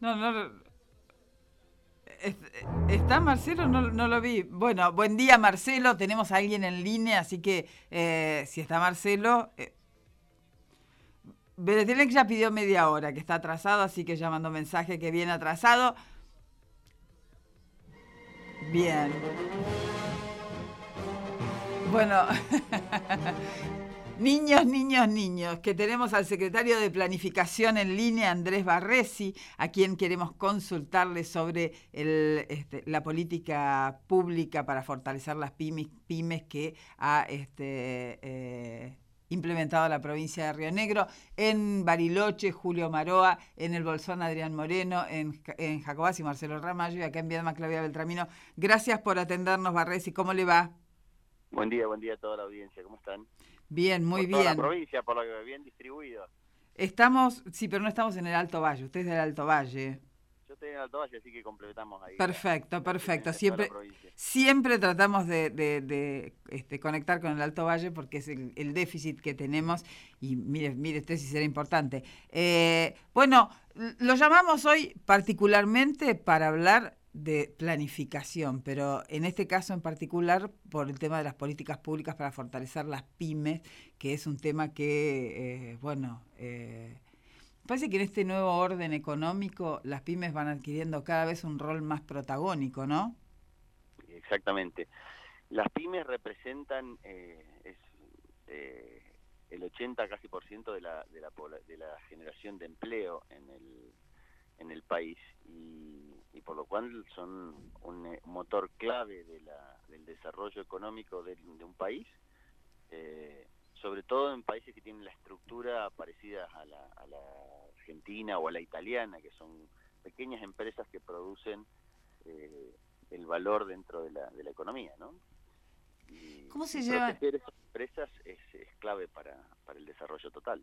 No, no. es- ¿Está Marcelo? No, no lo vi. Bueno, buen día Marcelo, tenemos a alguien en línea, así que si está Marcelo... Beretilek ya pidió media hora, que está atrasado, así que ya mandó mensaje que viene atrasado. Bien. Bueno, niños, que tenemos al secretario de Planificación en línea, Andrés Barresi, a quien queremos consultarle sobre la política pública para fortalecer las pymes que ha implementado la provincia de Río Negro, en Bariloche, Julio Maroa, en el Bolsón, Adrián Moreno, en Jacobás y Marcelo Ramallo, y acá en Viedma, Claudia Beltramino. Gracias por atendernos, Barresi. ¿Cómo le va? Buen día a toda la audiencia, ¿cómo están? Bien, muy Por toda la bien. provincia, por lo que bien distribuido. Estamos, sí, pero no estamos en el Alto Valle, usted es del Alto Valle. Yo estoy en Alto Valle, así que completamos ahí Perfecto, la perfecto. asistencia de toda la provincia. Siempre tratamos de conectar con el Alto Valle porque es el déficit que tenemos y mire usted si será importante. Bueno, lo llamamos hoy particularmente para hablar de planificación, pero en este caso en particular por el tema de las políticas públicas para fortalecer las pymes, que es un tema que, parece que en este nuevo orden económico las pymes van adquiriendo cada vez un rol más protagónico, ¿no? Exactamente. Las pymes representan el 80 casi por ciento de la generación de empleo en el país y por lo cual son un motor clave del desarrollo económico de un país. Sobre todo en países que tienen la estructura parecida a la argentina o a la italiana, que son pequeñas empresas que producen el valor dentro de la economía, ¿no? ¿Cómo se Y llevan? proteger esas empresas es clave para el desarrollo total.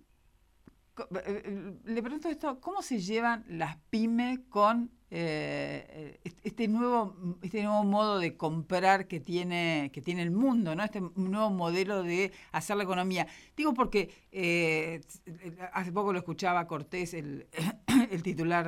Le pregunto esto, ¿cómo se llevan las pymes con este nuevo modo de comprar que tiene el mundo, ¿no? Este nuevo modelo de hacer la economía? Digo porque hace poco lo escuchaba a Cortés, el titular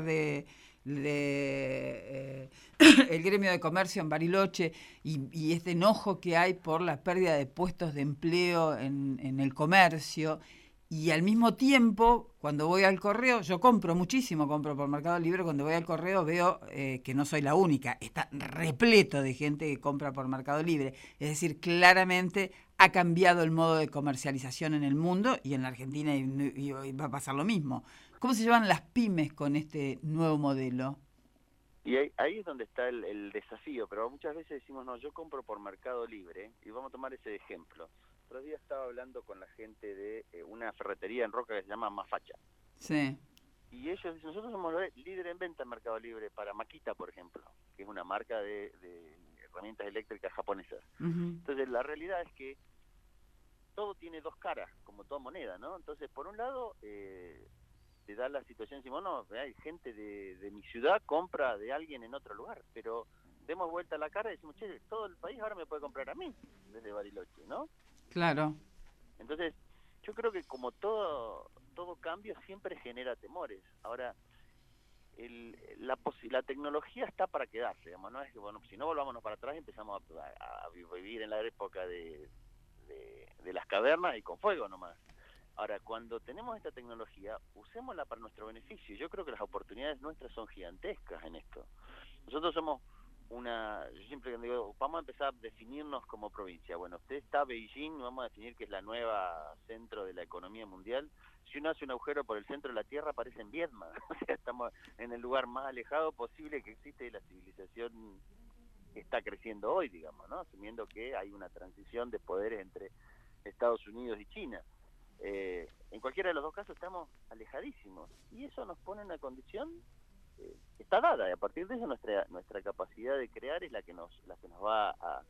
el gremio de comercio en Bariloche y este enojo que hay por la pérdida de puestos de empleo en el comercio. Y al mismo tiempo, cuando voy al correo, yo compro muchísimo, compro por Mercado Libre, cuando voy al correo veo que no soy la única, está repleto de gente que compra por Mercado Libre. Es decir, claramente ha cambiado el modo de comercialización en el mundo y en la Argentina y va a pasar lo mismo. ¿Cómo se llevan las pymes con este nuevo modelo? Y ahí es donde está el desafío, pero muchas veces decimos, no, yo compro por Mercado Libre, y vamos a tomar ese ejemplo. Otro día estaba hablando con la gente de una ferretería en Roca que se llama Mafacha. Sí. Y ellos dicen, nosotros somos líder en venta en Mercado Libre para Makita, por ejemplo, que es una marca de herramientas eléctricas japonesas. Uh-huh. Entonces, la realidad es que todo tiene dos caras, como toda moneda, ¿no? Entonces, por un lado, te da la situación, decimos, no, hay gente de mi ciudad compra de alguien en otro lugar, pero demos vuelta a la cara y decimos, che, todo el país ahora me puede comprar a mí, desde Bariloche, ¿no? Claro. Entonces, yo creo que como todo cambio siempre genera temores. Ahora, la tecnología está para quedarse, digamos, no es que, bueno, si no volvámonos para atrás y empezamos a vivir en la época de las cavernas y con fuego nomás. Ahora, cuando tenemos esta tecnología, usémosla para nuestro beneficio. Yo creo que las oportunidades nuestras son gigantescas en esto. Nosotros somos yo siempre digo, vamos a empezar a definirnos como provincia. Bueno, usted está Beijing, vamos a definir que es la nueva centro de la economía mundial. Si uno hace un agujero por el centro de la Tierra, aparece en Vietnam. O sea, estamos en el lugar más alejado posible que existe de la civilización que está creciendo hoy, digamos, ¿no? Asumiendo que hay una transición de poderes entre Estados Unidos y China. En cualquiera de los dos casos estamos alejadísimos y eso nos pone en una condición está dada y a partir de eso nuestra capacidad de crear es la que nos va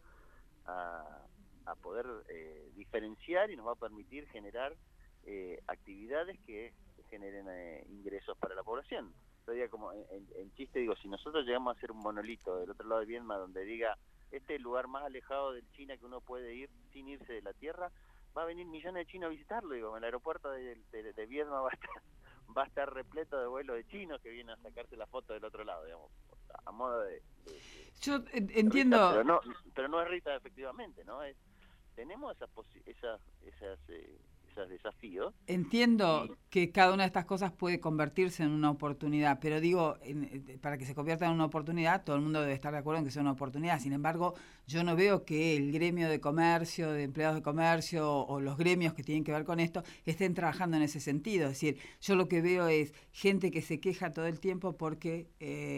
a poder diferenciar y nos va a permitir generar actividades que generen ingresos para la población. Todavía como en chiste digo, si nosotros llegamos a hacer un monolito del otro lado de Vietnam donde diga este es el lugar más alejado de China que uno puede ir sin irse de la tierra, va a venir millones de chinos a visitarlo, digo, en el aeropuerto de Vietnam va a estar repleto de vuelos de chinos que vienen a sacarse la foto del otro lado, digamos, a modo de Yo risa, entiendo. pero no es risa efectivamente, ¿no? Tenemos esos desafíos. Entiendo Y que cada una de estas cosas puede convertirse en una oportunidad, pero digo, para que se convierta en una oportunidad, todo el mundo debe estar de acuerdo en que sea una oportunidad. Sin embargo, yo no veo que el gremio de comercio, de empleados de comercio o los gremios que tienen que ver con esto estén trabajando en ese sentido. Es decir, yo lo que veo es gente que se queja todo el tiempo porque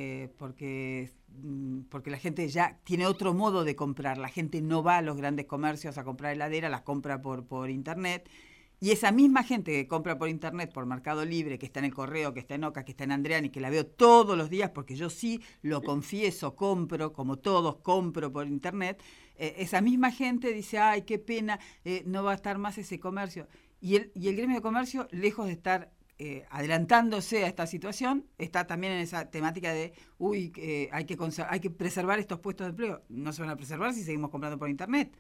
la gente ya tiene otro modo de comprar. La gente no va a los grandes comercios a comprar heladera, las compra por internet. Y esa misma gente que compra por internet, por Mercado Libre, que está en El Correo, que está en Oca, que está en Andreani, que la veo todos los días, porque yo sí lo confieso, compro, como todos, compro por internet, esa misma gente dice, ay, qué pena, no va a estar más ese comercio. Y el gremio de comercio, lejos de estar adelantándose a esta situación, está también en esa temática de, hay que preservar estos puestos de empleo. No se van a preservar si seguimos comprando por internet.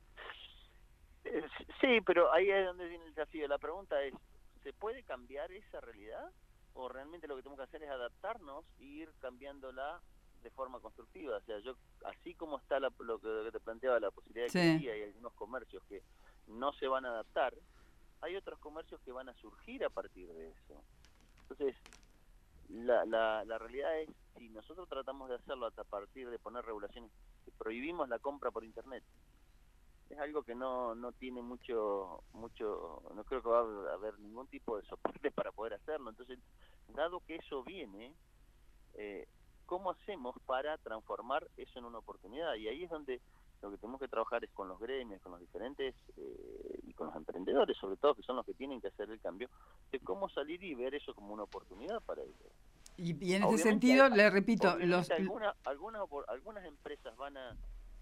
Sí, pero ahí es donde viene el desafío. La pregunta es, ¿se puede cambiar esa realidad? ¿O realmente lo que tenemos que hacer es adaptarnos e ir cambiándola de forma constructiva? O sea, yo, así como está lo que te planteaba, la posibilidad de que Sí. sí hay algunos comercios que no se van a adaptar, hay otros comercios que van a surgir a partir de eso. Entonces, la realidad es, si nosotros tratamos de hacerlo a partir de poner regulaciones, que prohibimos la compra por internet, es algo que no tiene mucho, no creo que va a haber ningún tipo de soporte para poder hacerlo. Entonces, dado que eso viene, ¿cómo hacemos para transformar eso en una oportunidad? Y ahí es donde lo que tenemos que trabajar es con los gremios, con los diferentes y con los emprendedores, sobre todo, que son los que tienen que hacer el cambio, de cómo salir y ver eso como una oportunidad para ellos. Y en ese Obviamente, sentido, le repito, obviamente algunas empresas van a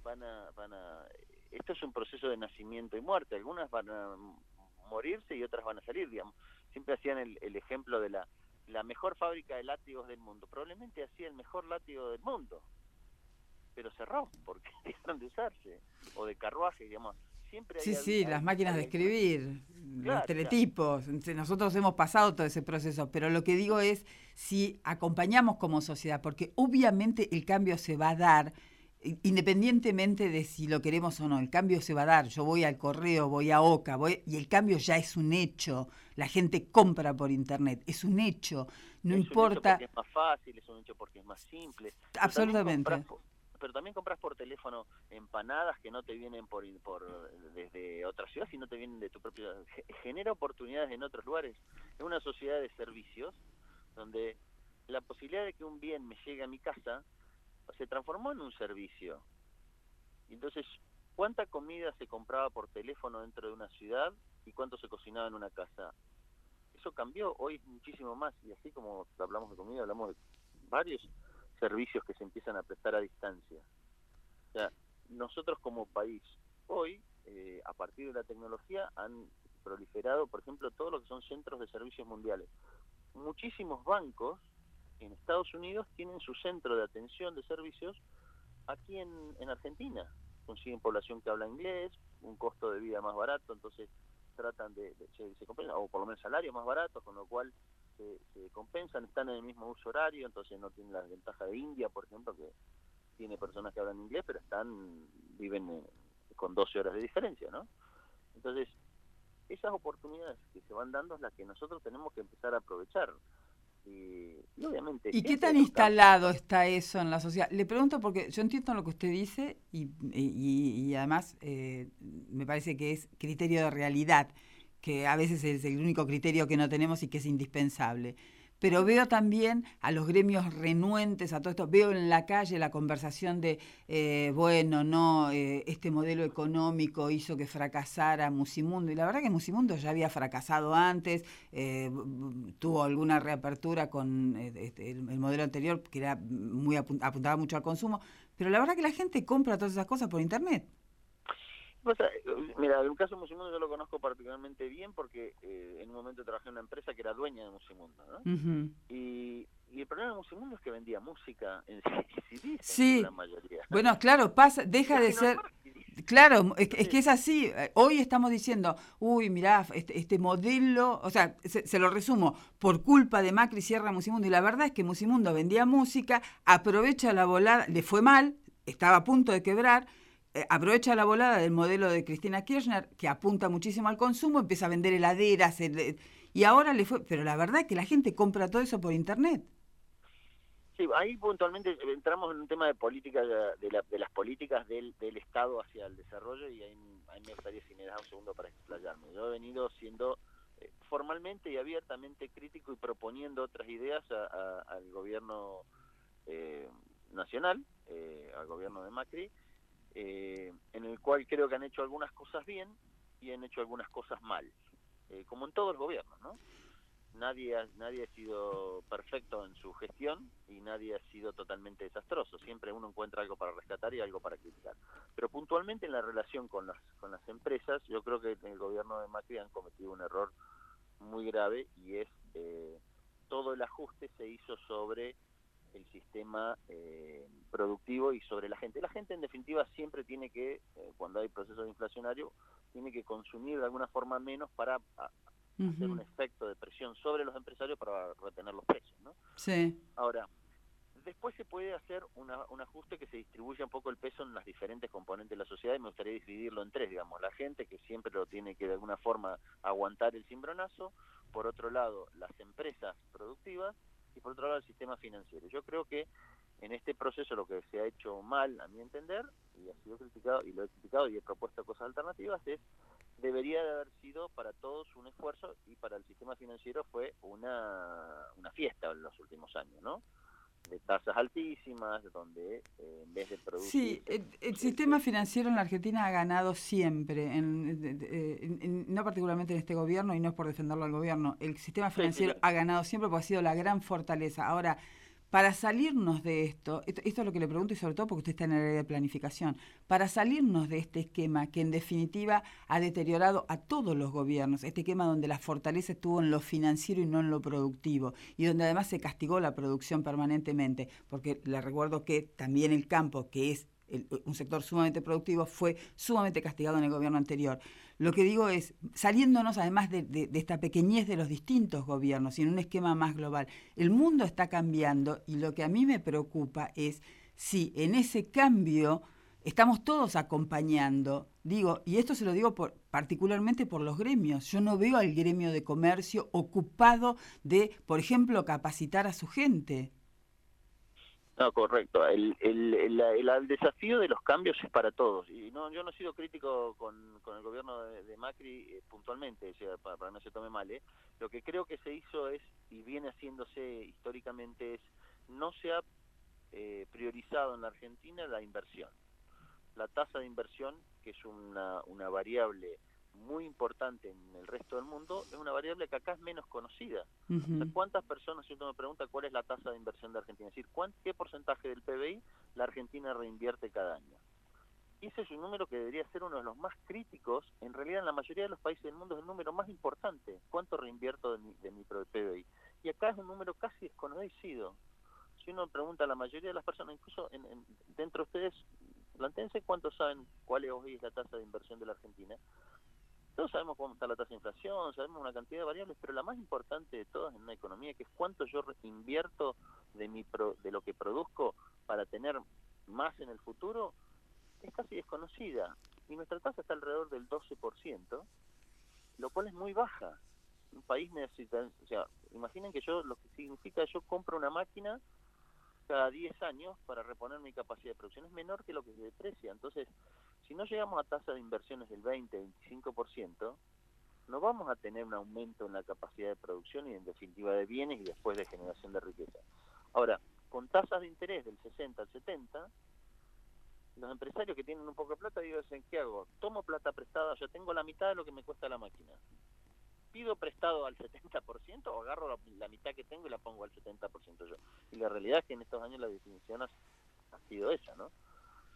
esto es un proceso de nacimiento y muerte, algunas van a morirse y otras van a salir, digamos. Siempre hacían el ejemplo de la mejor fábrica de látigos del mundo, probablemente hacía el mejor látigo del mundo, pero cerró porque dejaron de usarse, o de carruaje, digamos. Siempre sí, las máquinas de escribir, los claro, teletipos, nosotros hemos pasado todo ese proceso, pero lo que digo es si acompañamos como sociedad, porque obviamente el cambio se va a dar, independientemente de si lo queremos o no, el cambio se va a dar. Yo voy al Correo, voy a Oca, y el cambio ya es un hecho. La gente compra por internet, es un hecho. No es un hecho importa. porque es más fácil, es un hecho porque es más simple. Absolutamente. Pero también compras por teléfono empanadas que no te vienen por desde otra ciudad, sino te vienen de tu propio... Genera oportunidades en otros lugares. Es una sociedad de servicios donde la posibilidad de que un bien me llegue a mi casa se transformó en un servicio. Entonces, ¿cuánta comida se compraba por teléfono dentro de una ciudad y cuánto se cocinaba en una casa? Eso cambió, hoy es muchísimo más, y así como hablamos de comida, hablamos de varios servicios que se empiezan a prestar a distancia. O sea, nosotros como país, hoy, a partir de la tecnología, han proliferado, por ejemplo, todo lo que son centros de servicios mundiales. Muchísimos bancos en Estados Unidos tienen su centro de atención de servicios aquí en Argentina. Consiguen población que habla inglés, un costo de vida más barato, entonces tratan se compensan, o por lo menos salarios más baratos, con lo cual se compensan, están en el mismo uso horario, entonces no tienen la ventaja de India, por ejemplo, que tiene personas que hablan inglés, pero viven con 12 horas de diferencia, ¿no? Entonces, esas oportunidades que se van dando es las que nosotros tenemos que empezar a aprovechar. Y obviamente... ¿Y qué tan instalado está eso en la sociedad? Le pregunto porque yo entiendo lo que usted dice y además me parece que es criterio de realidad, que a veces es el único criterio que no tenemos y que es indispensable. Pero veo también a los gremios renuentes a todo esto. Veo en la calle la conversación de, este modelo económico hizo que fracasara Musimundo. Y la verdad que Musimundo ya había fracasado antes, tuvo alguna reapertura con el modelo anterior, que era apuntaba mucho al consumo. Pero la verdad que la gente compra todas esas cosas por internet. O sea, mira, el caso de Musimundo yo lo conozco particularmente bien porque en un momento trabajé en una empresa que era dueña de Musimundo, ¿no? Ujú. Y el problema de Musimundo es que vendía música en CDs en su Sí, gran mayoría. bueno, claro, pasa, Y deja de hoy no hay ser, más CDs. claro, es Entonces, que es así. Hoy estamos diciendo, uy, mirá, este modelo, o sea, se lo resumo, por culpa de Macri cierra Musimundo, y la verdad es que Musimundo vendía música, aprovecha la volada, le fue mal, estaba a punto de quebrar, aprovecha la volada del modelo de Cristina Kirchner, que apunta muchísimo al consumo, empieza a vender heladeras, y ahora le fue, pero la verdad es que la gente compra todo eso por internet. sí, ahí puntualmente entramos en un tema de política, de las políticas del Estado hacia el desarrollo, y ahí me gustaría, si me das un segundo para explayarme. Yo he venido siendo formalmente y abiertamente crítico y proponiendo otras ideas al gobierno eh, nacional, al gobierno de Macri, en el cual creo que han hecho algunas cosas bien y han hecho algunas cosas mal, como en todos los gobiernos, ¿no? Nadie ha sido perfecto en su gestión y nadie ha sido totalmente desastroso. Siempre uno encuentra algo para rescatar y algo para criticar. Pero puntualmente en la relación con las empresas, yo creo que en el gobierno de Macri han cometido un error muy grave, y es todo el ajuste se hizo sobre el sistema productivo y sobre la gente. La gente, en definitiva, siempre tiene que, cuando hay procesos inflacionarios, tiene que consumir de alguna forma menos para hacer un Ujú. efecto de presión sobre los empresarios para retener los precios, ¿no? Sí. Ahora, después se puede hacer un ajuste que se distribuya un poco el peso en las diferentes componentes de la sociedad, y me gustaría dividirlo en tres, digamos: la gente, que siempre lo tiene que de alguna forma aguantar el cimbronazo; por otro lado, las empresas productivas; y por otro lado, el sistema financiero. Yo creo que en este proceso lo que se ha hecho mal, a mi entender, y ha sido criticado, y lo he criticado y he propuesto cosas alternativas, debería de haber sido para todos un esfuerzo, y para el sistema financiero fue una fiesta en los últimos años, ¿no? De tasas altísimas, donde en vez de Sí, producirse, el sistema financiero en la Argentina ha ganado siempre, no particularmente en este gobierno, y no es por defenderlo al gobierno, el sistema sí, sí, financiero sí. ha ganado siempre porque ha sido la gran fortaleza. Ahora, para salirnos de esto es lo que le pregunto, y sobre todo porque usted está en el área de planificación, para salirnos de este esquema que en definitiva ha deteriorado a todos los gobiernos, este esquema donde la fortaleza estuvo en lo financiero y no en lo productivo, y donde además se castigó la producción permanentemente, porque le recuerdo que también el campo, que es un sector sumamente productivo, fue sumamente castigado en el gobierno anterior. Lo que digo es, saliéndonos además de esta pequeñez de los distintos gobiernos y en un esquema más global, el mundo está cambiando, y lo que a mí me preocupa es si en ese cambio estamos todos acompañando. Digo, y esto se lo digo particularmente por los gremios. Yo no veo al gremio de comercio ocupado de, por ejemplo, capacitar a su gente. No, correcto. El desafío de los cambios es para todos. Y no, yo no he sido crítico con el gobierno de Macri puntualmente, o sea, para no se tome mal. Lo que creo que se hizo es, y viene haciéndose históricamente, es no se ha priorizado en la Argentina la inversión. La tasa de inversión, que es una variable muy importante en el resto del mundo, es una variable que acá es menos conocida. O sea, Ujú. ¿cuántas personas, si uno me pregunta cuál es la tasa de inversión de Argentina? Es decir, ¿qué porcentaje del PBI la Argentina reinvierte cada año? Y ese es un número que debería ser uno de los más críticos. En realidad, en la mayoría de los países del mundo es el número más importante. ¿Cuánto reinvierto de mi PBI? Y acá es un número casi desconocido. Si uno pregunta a la mayoría de las personas, incluso dentro de ustedes, plantéense cuántos saben cuál hoy es la tasa de inversión de la Argentina. Todos sabemos cómo está la tasa de inflación, sabemos una cantidad de variables, pero la más importante de todas en una economía, que es cuánto yo invierto de lo que produzco para tener más en el futuro, es casi desconocida. Y nuestra tasa está alrededor del 12%, lo cual es muy baja. Un país necesita, o sea, imaginen que lo que significa, yo compro una máquina cada 10 años para reponer mi capacidad de producción, es menor que lo que se deprecia. Entonces, si no llegamos a tasa de inversiones del 20-25%, no vamos a tener un aumento en la capacidad de producción y en definitiva de bienes y después de generación de riqueza. Ahora, con tasas de interés del 60 al 70, los empresarios que tienen un poco de plata dicen, ¿qué hago? Tomo plata prestada, yo tengo la mitad de lo que me cuesta la máquina. ¿Pido prestado al 70% o agarro la mitad que tengo y la pongo al 70% yo? Y la realidad es que en estos años la definición ha sido esa, ¿no?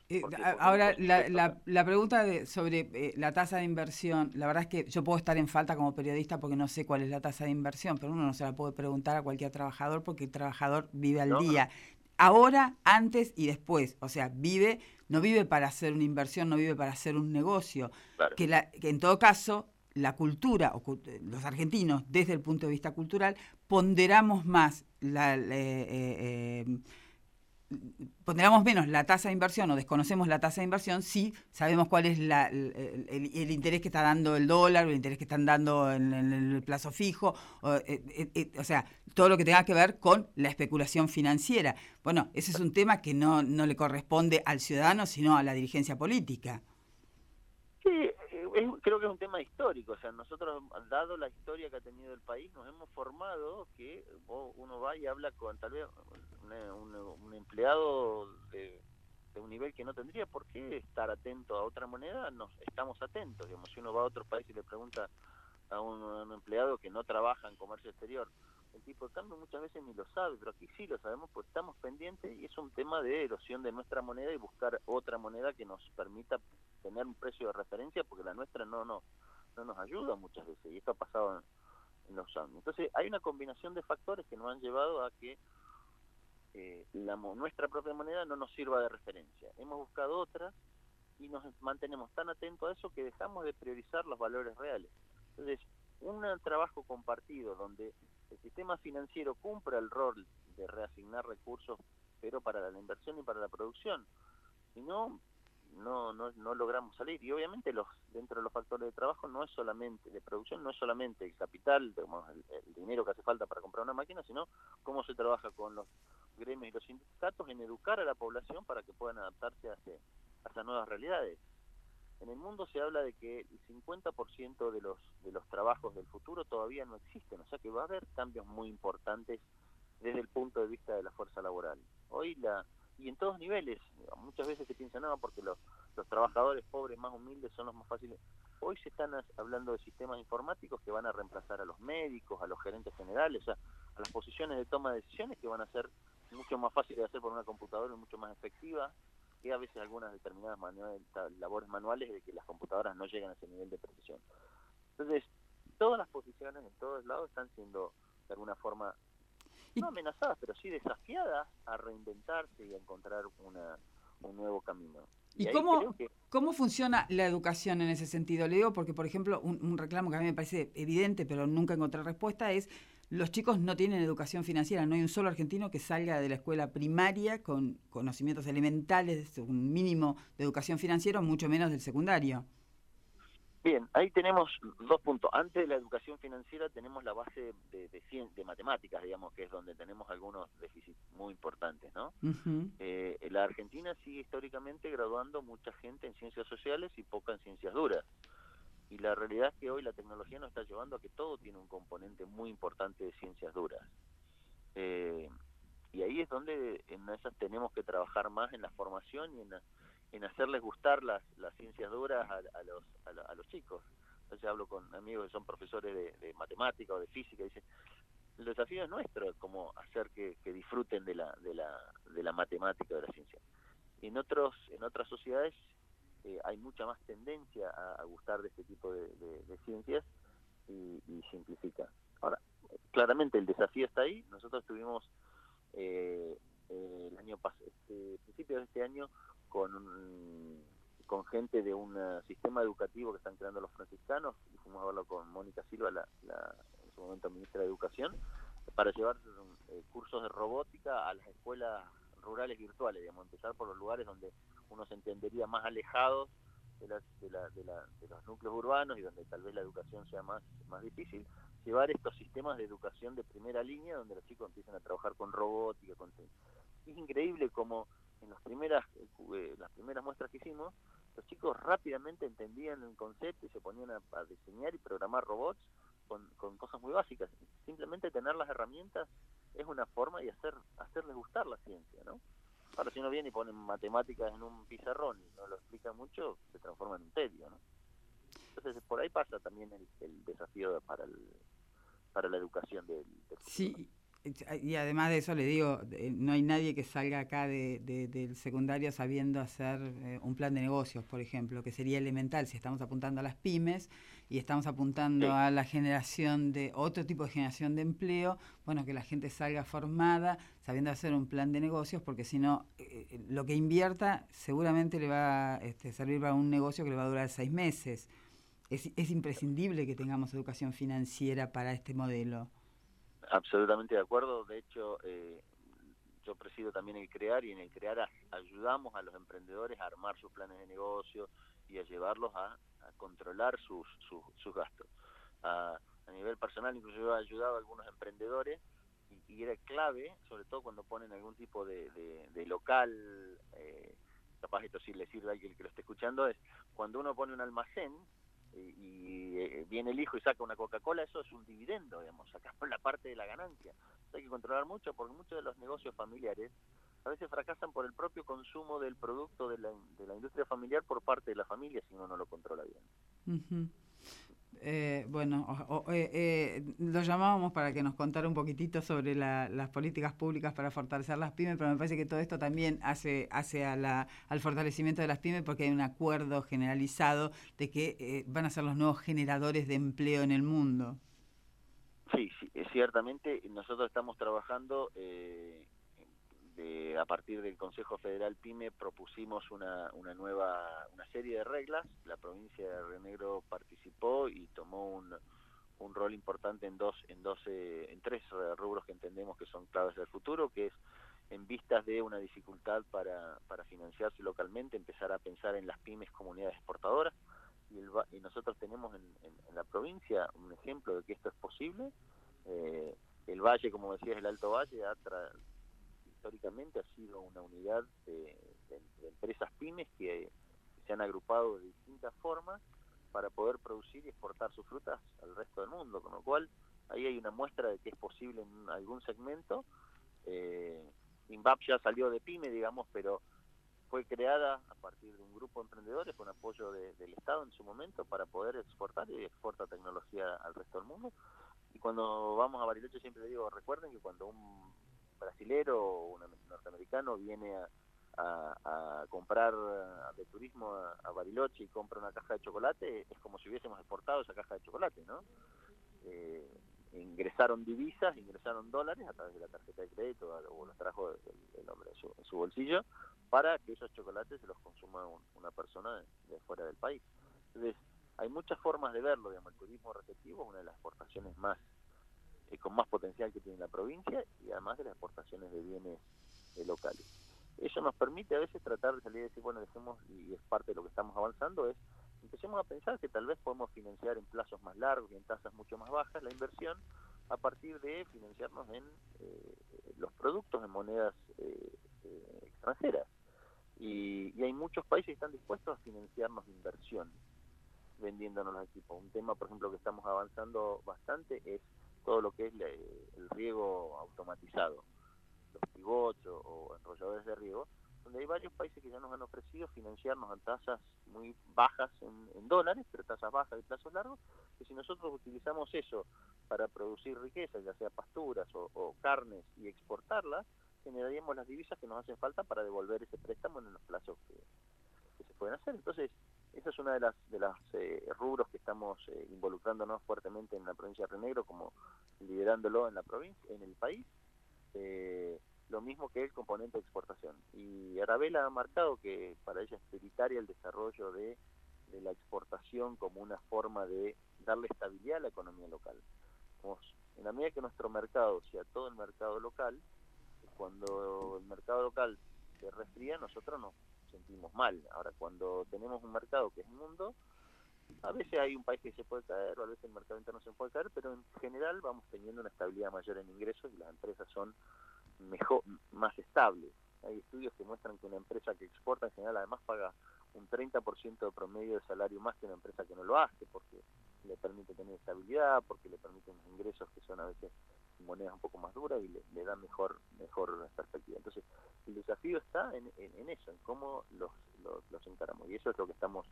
Porque Ahora, es imposible. la pregunta sobre la tasa de inversión, la verdad es que yo puedo estar en falta como periodista porque no sé cuál es la tasa de inversión, pero uno no se la puede preguntar a cualquier trabajador porque el trabajador vive al No, no, día. Ahora, antes y después, o sea, no vive para hacer una inversión, no vive para hacer un negocio. claro. Que en todo caso, la cultura, los argentinos, desde el punto de vista cultural, ponderamos más ponderamos menos la tasa de inversión o desconocemos la tasa de inversión si sabemos cuál es el interés que está dando el dólar o el interés que están dando en el plazo fijo, o sea, todo lo que tenga que ver con la especulación financiera. Bueno, ese es un tema que no le corresponde al ciudadano, sino a la dirigencia política. Sí, creo que es un tema histórico, o sea, nosotros, dado la historia que ha tenido el país, nos hemos formado que uno va y habla con tal vez un empleado de un nivel que no tendría por qué estar atento a otra moneda, nos estamos atentos, digamos, si uno va a otro país y le pregunta a un empleado que no trabaja en comercio exterior, el tipo de cambio muchas veces ni lo sabe, pero aquí sí lo sabemos, pues estamos pendientes y es un tema de erosión de nuestra moneda y buscar otra moneda que nos permita tener un precio de referencia, porque la nuestra no nos ayuda muchas veces, y esto ha pasado en los años. Entonces hay una combinación de factores que nos han llevado a que nuestra propia moneda no nos sirva de referencia. Hemos buscado otras y nos mantenemos tan atentos a eso que dejamos de priorizar los valores reales. Entonces, un trabajo compartido donde el sistema financiero cumpla el rol de reasignar recursos, pero para la inversión y para la producción, si no logramos salir. Y obviamente dentro de los factores de trabajo no es solamente, de producción no es solamente el capital, digamos, el dinero que hace falta para comprar una máquina, sino cómo se trabaja con los gremios y los sindicatos en educar a la población para que puedan adaptarse a esas nuevas realidades. En el mundo se habla de que el 50% de los trabajos del futuro todavía no existen, o sea que va a haber cambios muy importantes desde el punto de vista de la fuerza laboral. Y en todos niveles, muchas veces se piensa, no, porque los trabajadores pobres más humildes son los más fáciles. Hoy se están hablando de sistemas informáticos que van a reemplazar a los médicos, a los gerentes generales, o sea, a las posiciones de toma de decisiones que van a ser mucho más fáciles de hacer por una computadora y mucho más efectiva que a veces algunas determinadas labores manuales de que las computadoras no llegan a ese nivel de precisión. Entonces, todas las posiciones en todos lados están siendo de alguna forma no amenazadas, pero sí desafiadas a reinventarse y a encontrar un nuevo camino. Y ¿Y ahí creo que cómo funciona la educación en ese sentido? Le digo porque, por ejemplo, un reclamo que a mí me parece evidente, pero nunca encontré respuesta, es los chicos no tienen educación financiera. No hay un solo argentino que salga de la escuela primaria con conocimientos elementales, un mínimo de educación financiera, mucho menos del secundario. bien, ahí tenemos dos puntos. Antes de la educación financiera tenemos la base de matemáticas, digamos, que es donde tenemos algunos déficits muy importantes, ¿no? Uh-huh. La Argentina sigue históricamente graduando mucha gente en ciencias sociales y poca en ciencias duras. Y la realidad es que hoy la tecnología nos está llevando a que todo tiene un componente muy importante de ciencias duras. Eh, y ahí es donde en esas tenemos que trabajar más en la formación y en hacerles gustar las ciencias duras a los chicos. Entonces hablo con amigos que son profesores de matemática o de física y dicen, el desafío es nuestro, como hacer que disfruten de la matemática, de la ciencia. Y en otras sociedades hay mucha más tendencia a gustar de este tipo de ciencias y simplifica. Ahora, claramente el desafío está ahí. Nosotros tuvimos el año principios de este año con gente de un sistema educativo que están creando los franciscanos, y fuimos a verlo con Mónica Silva, en su momento ministra de Educación, para llevar cursos de robótica a las escuelas rurales virtuales, digamos, empezar por los lugares donde uno se entendería más alejados de los núcleos urbanos y donde tal vez la educación sea más difícil, llevar estos sistemas de educación de primera línea donde los chicos empiezan a trabajar con robótica. Es increíble como en las primeras muestras que hicimos, los chicos rápidamente entendían el concepto y se ponían a diseñar y programar robots con cosas muy básicas. Simplemente tener las herramientas es una forma de hacerles gustar la ciencia, ¿no? Ahora, si uno viene y pone matemáticas en un pizarrón y no lo explica mucho, se transforma en un tedio, ¿no? Entonces, por ahí pasa también el desafío para la educación del futuro. Sí, Y además de eso le digo, no hay nadie que salga acá del secundario sabiendo hacer un plan de negocios, por ejemplo, que sería elemental si estamos apuntando a las pymes y estamos apuntando Sí, a la generación de otro tipo de generación de empleo, bueno, que la gente salga formada sabiendo hacer un plan de negocios, porque si no, lo que invierta seguramente le va a servir para un negocio que le va a durar 6 meses. Es imprescindible que tengamos educación financiera para este modelo. absolutamente de acuerdo. De hecho, yo presido también el CREAR, y en el CREAR ayudamos a los emprendedores a armar sus planes de negocio y a llevarlos a controlar sus gastos. A nivel personal, incluso yo he ayudado a algunos emprendedores, y era clave, sobre todo cuando ponen algún tipo de local, capaz esto sí le sirve a alguien que lo esté escuchando, es cuando uno pone un almacén viene el hijo y saca una Coca-Cola, eso es un dividendo, digamos, sacamos la parte de la ganancia. Hay que controlar mucho, porque muchos de los negocios familiares a veces fracasan por el propio consumo del producto de la industria familiar por parte de la familia, si uno no lo controla bien. Uh-huh. Bueno, lo llamábamos para que nos contara un poquitito sobre las políticas públicas para fortalecer las pymes, pero me parece que todo esto también hace al fortalecimiento de las pymes, porque hay un acuerdo generalizado de que van a ser los nuevos generadores de empleo en el mundo. Sí, sí, ciertamente nosotros estamos trabajando a partir del Consejo Federal PYME. Propusimos una serie de reglas. La provincia de Río Negro participó y tomó un rol importante en tres rubros que entendemos que son claves del futuro, que es, en vistas de una dificultad para financiarse localmente, empezar a pensar en las pymes como unidades exportadoras. Y nosotros tenemos en la provincia un ejemplo de que esto es posible. El Valle, como decías, el Alto Valle, históricamente ha sido una unidad de empresas pymes que se han agrupado de distintas formas para poder producir y exportar sus frutas al resto del mundo, con lo cual ahí hay una muestra de que es posible en algún segmento. INVAP ya salió de pyme, digamos, pero fue creada a partir de un grupo de emprendedores con apoyo del Estado en su momento para poder exportar, y exporta tecnología al resto del mundo. Y cuando vamos a Bariloche siempre digo, recuerden que cuando un brasilero o un norteamericano viene a comprar de turismo a Bariloche y compra una caja de chocolate, es como si hubiésemos exportado esa caja de chocolate, ¿no? Ingresaron divisas, ingresaron dólares a través de la tarjeta de crédito, o los trajo el hombre en su bolsillo, para que esos chocolates se los consuma una persona de fuera del país. Entonces, hay muchas formas de verlo, digamos. El turismo receptivo es una de las exportaciones con más potencial que tiene la provincia, y además de las exportaciones de bienes locales. Eso nos permite a veces tratar de salir y decir, bueno, dejemos, y es parte de lo que estamos avanzando, empecemos a pensar que tal vez podemos financiar en plazos más largos y en tasas mucho más bajas la inversión, a partir de financiarnos en los productos en monedas extranjeras. Y hay muchos países que están dispuestos a financiarnos inversión vendiéndonos los equipos. Un tema, por ejemplo, que estamos avanzando bastante es todo lo que es el riego automatizado, los pivots o enrolladores de riego, donde hay varios países que ya nos han ofrecido financiarnos a tasas muy bajas en dólares, pero tasas bajas y plazos largos, que si nosotros utilizamos eso para producir riqueza, ya sea pasturas o carnes, y exportarlas, generaríamos las divisas que nos hacen falta para devolver ese préstamo en los plazos que se pueden hacer. Entonces, esa es una de las rubros que estamos involucrándonos fuertemente en la provincia de Río Negro, como liderándolo en la provincia, en el país. Lo mismo que el componente de exportación. Y Arabella ha marcado que para ella es prioritaria el desarrollo de la exportación como una forma de darle estabilidad a la economía local. En la medida que nuestro mercado sea todo el mercado local, cuando el mercado local se resfría, nosotros nos sentimos mal. Ahora, cuando tenemos un mercado que es mundo, a veces hay un país que se puede caer, o a veces el mercado interno se puede caer, pero en general vamos teniendo una estabilidad mayor en ingresos, y las empresas son más estables. Hay estudios que muestran que una empresa que exporta en general además paga un 30% de promedio de salario más que una empresa que no lo hace, porque le permite tener estabilidad, porque le permite unos ingresos que son a veces monedas un poco más duras, y le da mejor perspectiva. Entonces, el desafío está en eso, en cómo los encaramos, y eso es lo que estamos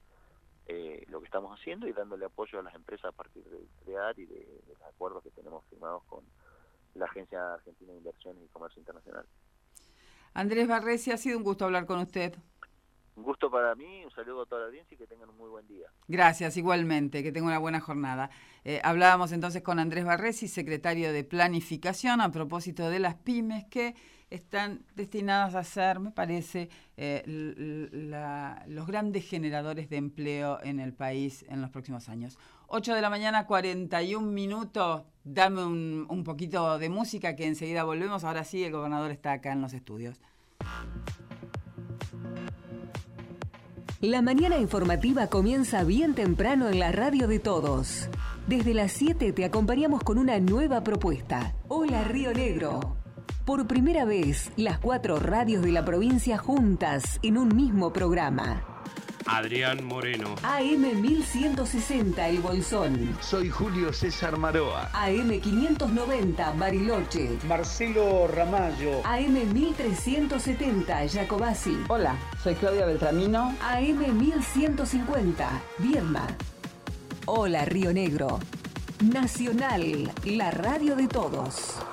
haciendo, y dándole apoyo a las empresas a partir de crear y de los acuerdos que tenemos firmados con la Agencia Argentina de Inversiones y Comercio Internacional. Andrés Barresi, ha sido un gusto hablar con usted. Un gusto para mí, un saludo a toda la audiencia y que tengan un muy buen día. Gracias, igualmente, que tenga una buena jornada. Hablábamos entonces con Andrés Barresi, secretario de Planificación, a propósito de las pymes que están destinadas a ser, me parece, los grandes generadores de empleo en el país en los próximos años. 8 de la mañana, 41 minutos. Dame un poquito de música que enseguida volvemos. Ahora sí, el gobernador está acá en los estudios. La mañana informativa comienza bien temprano en la radio de todos. Desde las 7 te acompañamos con una nueva propuesta. Hola Río Negro. Por primera vez, las 4 radios de la provincia juntas en un mismo programa. Adrián Moreno. AM 1160 El Bolsón. Soy Julio César Maroa. AM 590 Bariloche. Marcelo Ramallo. AM 1370 Jacobasi. Hola, soy Claudia Beltramino. AM 1150 Viedma. Hola Río Negro. Nacional, la radio de todos.